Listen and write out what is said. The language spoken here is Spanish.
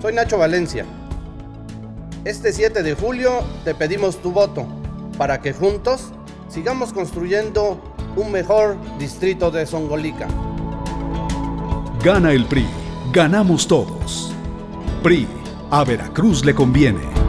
Soy Nacho Valencia. Este 7 de julio te pedimos tu voto para que juntos sigamos construyendo un mejor distrito de Zongolica. Gana el PRI, ganamos todos. PRI, a Veracruz le conviene.